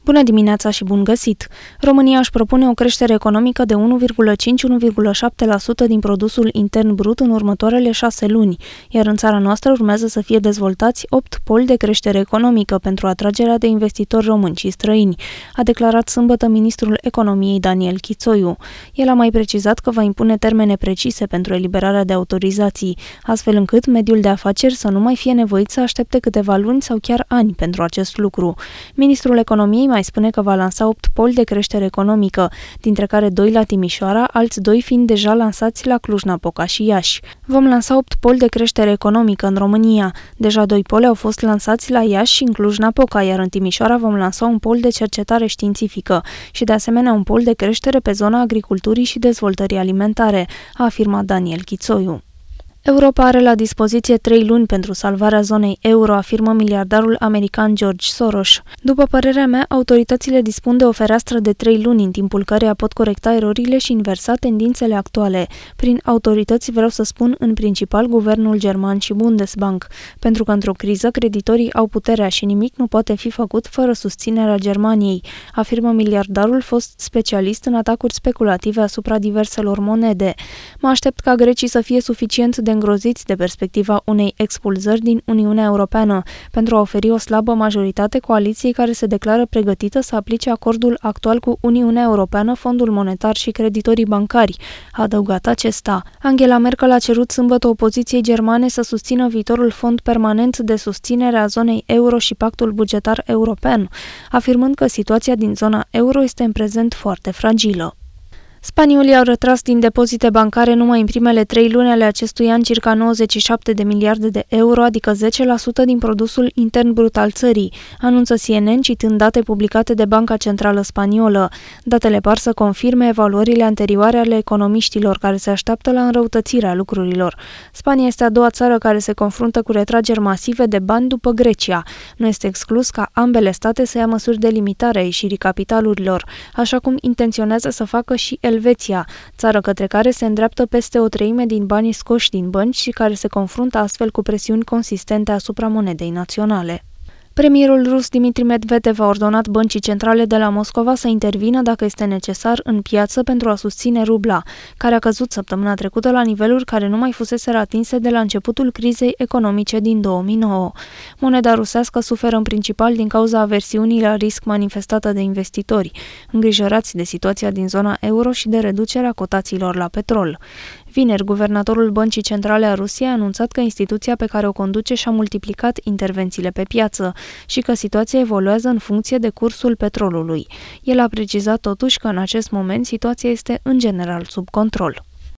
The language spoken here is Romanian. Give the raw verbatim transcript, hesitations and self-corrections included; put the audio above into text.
Bună dimineața și bun găsit! România își propune o creștere economică de unu virgulă cinci - unu virgulă șapte la sută din produsul intern brut în următoarele șase luni, iar în țara noastră urmează să fie dezvoltați opt poli de creștere economică pentru atragerea de investitori români și străini, a declarat sâmbătă ministrul economiei Daniel Chițoiu. El a mai precizat că va impune termene precise pentru eliberarea de autorizații, astfel încât mediul de afaceri să nu mai fie nevoit să aștepte câteva luni sau chiar ani pentru acest lucru. Ministrul economiei mai spune că va lansa opt poli de creștere economică, dintre care doi la Timișoara, alți doi fiind deja lansați la Cluj-Napoca și Iași. Vom lansa opt poli de creștere economică în România. Deja doi poli au fost lansați la Iași și în Cluj-Napoca, iar în Timișoara vom lansa un pol de cercetare științifică și de asemenea un pol de creștere pe zona agriculturii și dezvoltării alimentare, a afirmat Daniel Chițoiu. Europa are la dispoziție trei luni pentru salvarea zonei euro, afirmă miliardarul american George Soros. După părerea mea, autoritățile dispun de o fereastră de trei luni, în timpul căreia pot corecta erorile și inversa tendințele actuale. Prin autorități vreau să spun în principal guvernul german și Bundesbank, pentru că într-o criză creditorii au puterea și nimic nu poate fi făcut fără susținerea Germaniei, afirmă miliardarul fost specialist în atacuri speculative asupra diverselor monede. Mă aștept ca grecii să fie suficient de îngroziți de perspectiva unei expulzări din Uniunea Europeană pentru a oferi o slabă majoritate coaliției care se declară pregătită să aplice acordul actual cu Uniunea Europeană, Fondul Monetar și creditorii bancari, a adăugat acesta. Angela Merkel a cerut sâmbătă opoziției germane să susțină viitorul fond permanent de susținere a zonei euro și pactul bugetar european, afirmând că situația din zona euro este în prezent foarte fragilă. Spaniolii au retras din depozite bancare numai în primele trei luni ale acestui an circa nouăzeci și șapte de miliarde de euro, adică zece la sută din produsul intern brut al țării, anunță C N N citând date publicate de Banca Centrală Spaniolă. Datele par să confirme evaluările anterioare ale economiștilor care se așteaptă la înrăutățirea lucrurilor. Spania este a doua țară care se confruntă cu retrageri masive de bani după Grecia. Nu este exclus ca ambele state să ia măsuri de limitare a ieșirii capitalurilor, așa cum intenționează să facă și Elveția, țară către care se îndreaptă peste o treime din banii scoși din bănci și care se confruntă astfel cu presiuni consistente asupra monedei naționale. Premierul rus Dmitri Medvedev a ordonat băncii centrale de la Moscova să intervină dacă este necesar în piață pentru a susține rubla, care a căzut săptămâna trecută la niveluri care nu mai fuseseră atinse de la începutul crizei economice din două mii nouă. Moneda rusească suferă în principal din cauza aversiunii la risc manifestată de investitori, îngrijorați de situația din zona euro și de reducerea cotațiilor la petrol. Vineri, guvernatorul Băncii Centrale a Rusiei a anunțat că instituția pe care o conduce și-a multiplicat intervențiile pe piață și că situația evoluează în funcție de cursul petrolului. El a precizat totuși că în acest moment situația este în general sub control.